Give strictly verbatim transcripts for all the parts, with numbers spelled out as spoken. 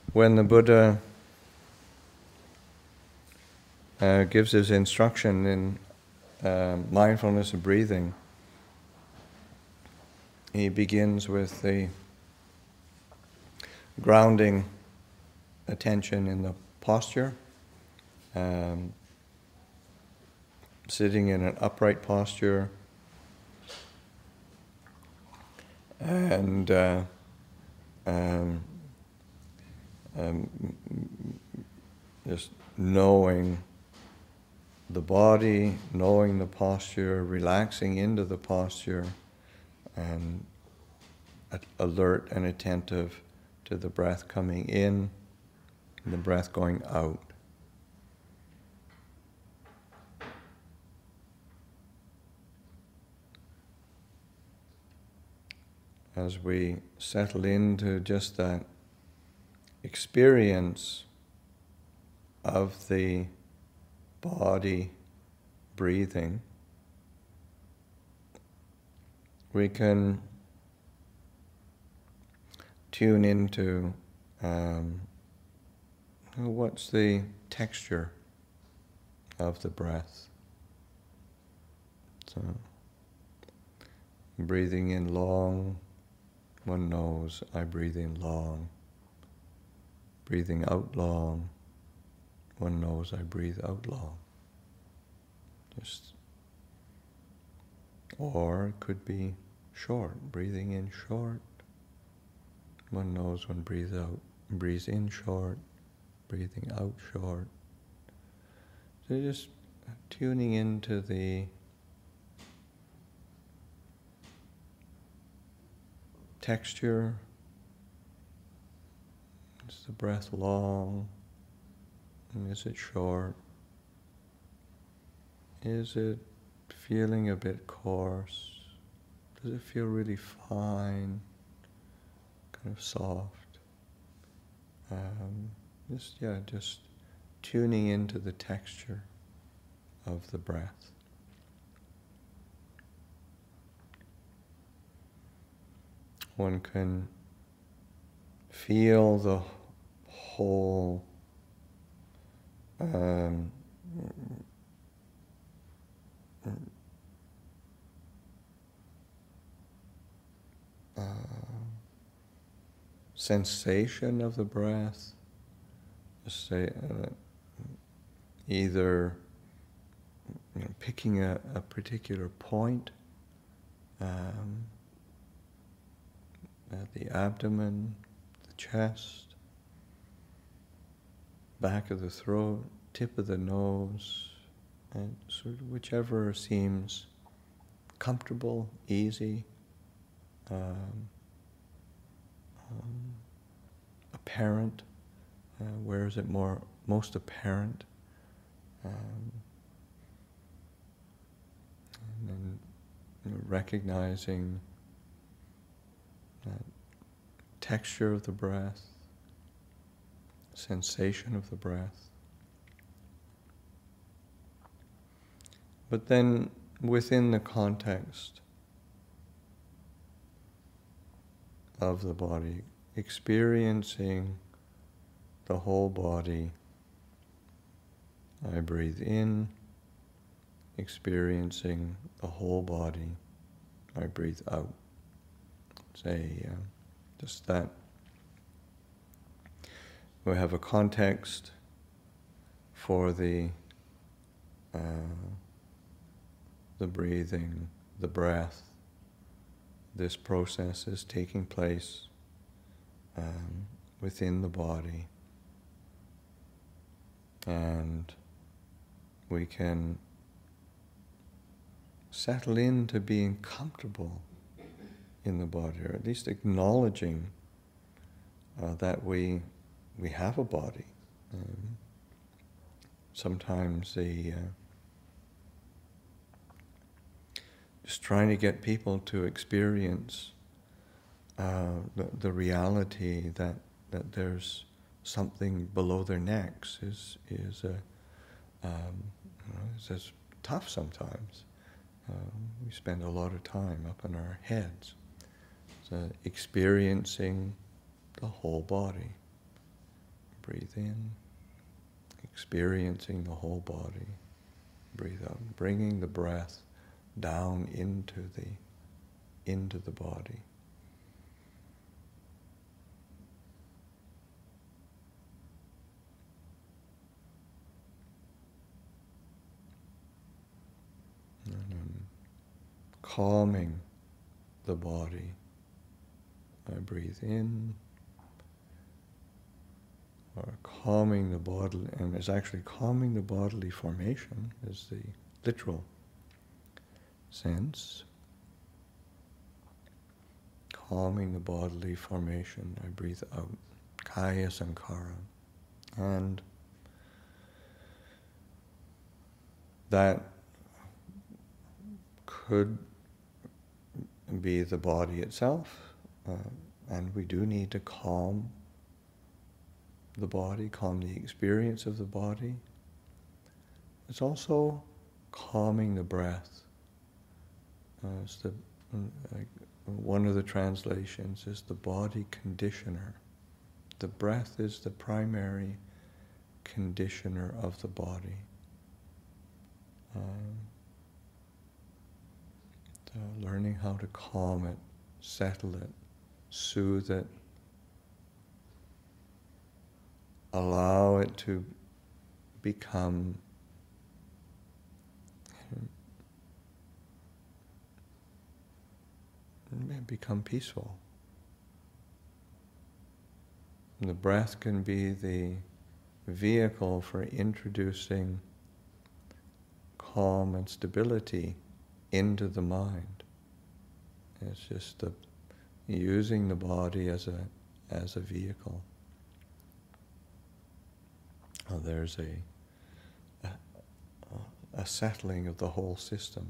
When the Buddha uh, gives his instruction in uh, mindfulness of breathing, he begins with the grounding attention in the posture, um, sitting in an upright posture, and uh, um, um, just knowing the body, knowing the posture, relaxing into the posture, and alert and attentive to the breath coming in and the breath going out. As we settle into just that experience of the body breathing, we can tune into um, what's the texture of the breath. So, breathing in long, one knows I breathe in long. Breathing out long, one knows I breathe out long. Just, or it could be short, breathing in short. One knows one breathes out, breathes in short, breathing out short. So just tuning into the texture. Is the breath long? And is it short? Is it feeling a bit coarse? Does it feel really fine? Kind of soft? Um, just, yeah, just tuning into the texture of the breath. One can feel the whole um, uh, sensation of the breath. Just say uh, either you know, picking a, a particular point um, at the abdomen, the chest, back of the throat, tip of the nose, and sort of whichever seems comfortable, easy, um, um, apparent. Uh, where is it more most apparent? Um, and then you know, recognizing that texture of the breath, sensation of the breath. But then within the context of the body, experiencing the whole body. I breathe in, experiencing the whole body. I breathe out. Say, uh, just that. We have a context for the uh, the breathing, the breath. This process is taking place um, within the body, and we can settle into being comfortable in the body, or at least acknowledging uh, that we we have a body. Um, sometimes the uh, just trying to get people to experience uh, the, the reality that that there's something below their necks is is a um, you know, it's just tough sometimes. Um, we spend a lot of time up in our heads, so experiencing the whole body. breathe in, experiencing the whole body. Breathe out, bringing the breath down into the into the body. And then calming the body. I breathe in, or calming the bodily, and it's actually calming the bodily formation is the literal sense. Calming the bodily formation, I breathe out. Kaya Sankara. And that could be the body itself, uh, and we do need to calm the body, calm the experience of the body. It's also calming the breath. Uh, it's the, uh, one of the translations is the body conditioner. The breath is the primary conditioner of the body. Um, so learning how to calm it, settle it, soothe it, allow it to become become peaceful. And the breath can be the vehicle for introducing calm and stability into the mind. It's just the, using the body as a as a vehicle. Oh, there's a, a a settling of the whole system.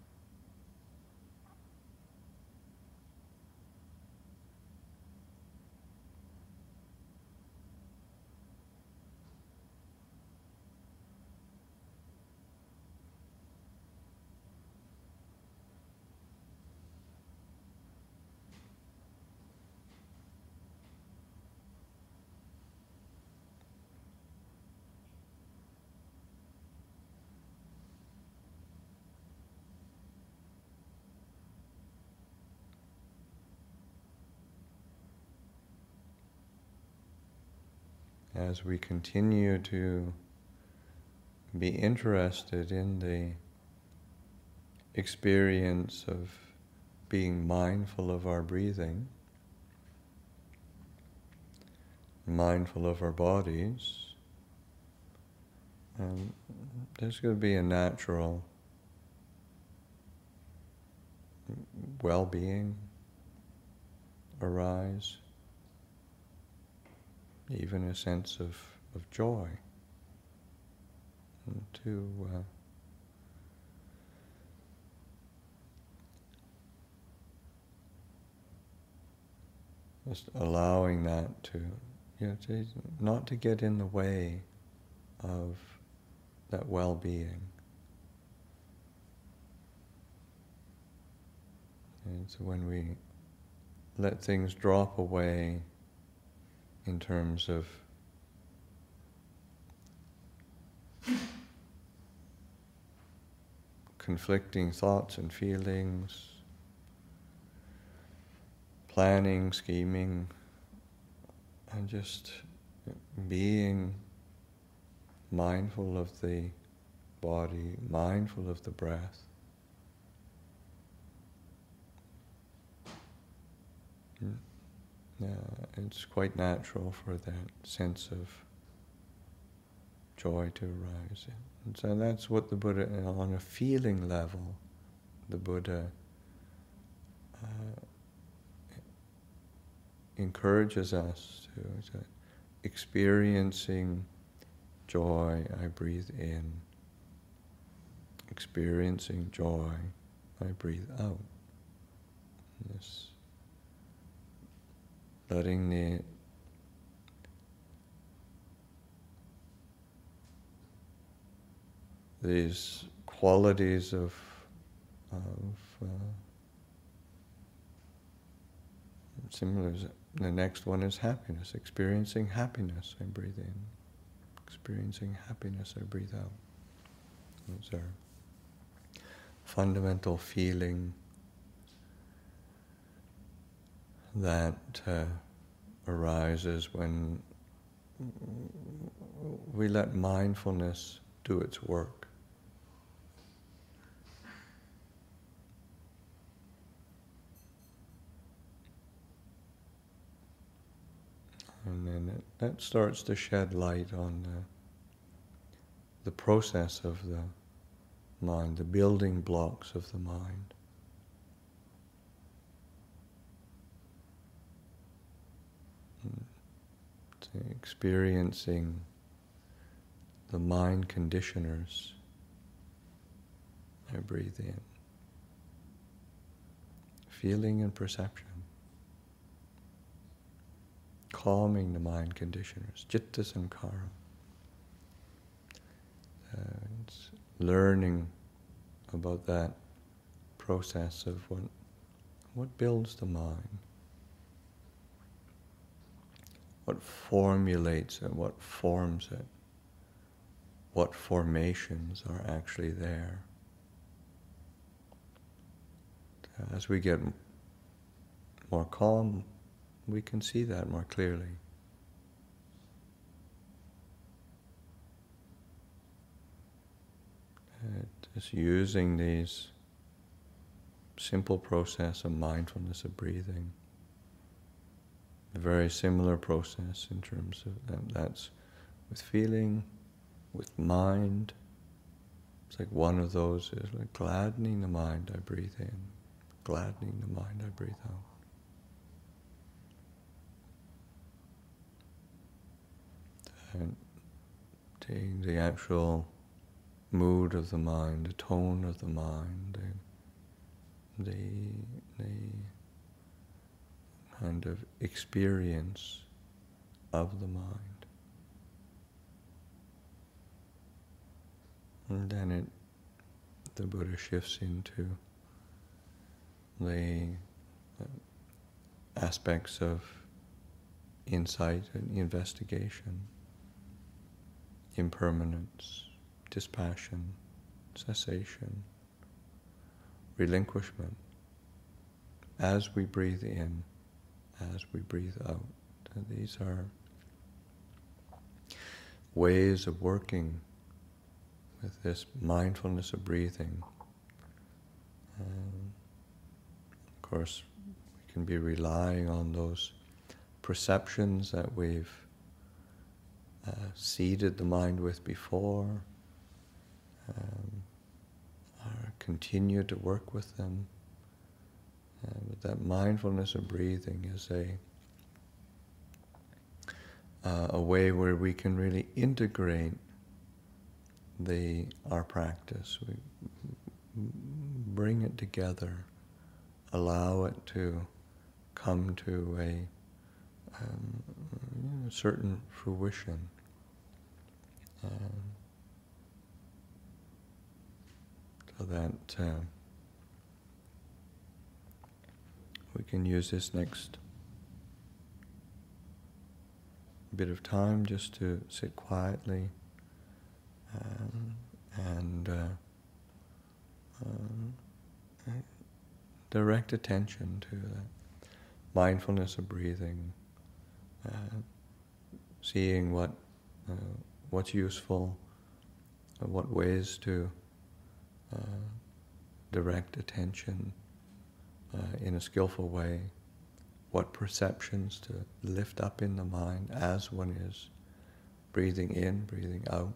As we continue to be interested in the experience of being mindful of our breathing, mindful of our bodies, and there's going to be a natural well-being arise. Even a sense of, of joy, and to uh, just allowing that to, you know, to, not to get in the way of that well-being. And so when we let things drop away in terms of conflicting thoughts and feelings, planning, scheming, and just being mindful of the body, mindful of the breath. Mm. Uh, it's quite natural for that sense of joy to arise. And so that's what the Buddha, on a feeling level, the Buddha uh, encourages us to, to experiencing joy, I breathe in. Experiencing joy, I breathe out. This letting the these qualities of of uh, similar the next one is happiness. Experiencing happiness, I breathe in. Experiencing happiness, I breathe out. Those are fundamental feeling that uh, arises when we let mindfulness do its work. And then it, that starts to shed light on the, the process of the mind, the building blocks of the mind. Experiencing the mind conditioners, I breathe in. Feeling and perception. Calming the mind conditioners, citta sankara. Uh, it's learning about that process of what, what builds the mind. What formulates it, what forms it, what formations are actually there. As we get more calm, we can see that more clearly. Uh, just using these simple process of mindfulness of breathing. A very similar process in terms of that. That's with feeling, with mind. It's like one of those is like gladdening the mind, I breathe in. Gladdening the mind, I breathe out. And taking the actual mood of the mind, the tone of the mind, the, the, the kind of experience of the mind. And then it, the Buddha shifts into the aspects of insight and investigation, impermanence, dispassion, cessation, relinquishment, as we breathe in, as we breathe out. And these are ways of working with this mindfulness of breathing. Um, of course, we can be relying on those perceptions that we've uh, seeded the mind with before, um, or continue to work with them. Uh, but that mindfulness of breathing is a uh, a way where we can really integrate the our practice. We bring it together, allow it to come to a um, you know, certain fruition. Um, so that uh, we can use this next bit of time just to sit quietly um, and uh, um, direct attention to that mindfulness of breathing, uh, seeing what uh, what's useful, uh, what ways to uh, direct attention uh, in a skillful way, what perceptions to lift up in the mind as one is breathing in, breathing out.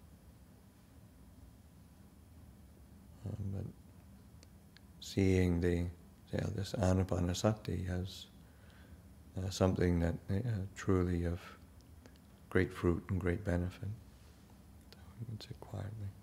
Um, but seeing the yeah, this anapanasati as uh, something that uh, truly of great fruit and great benefit. So we can sit quietly.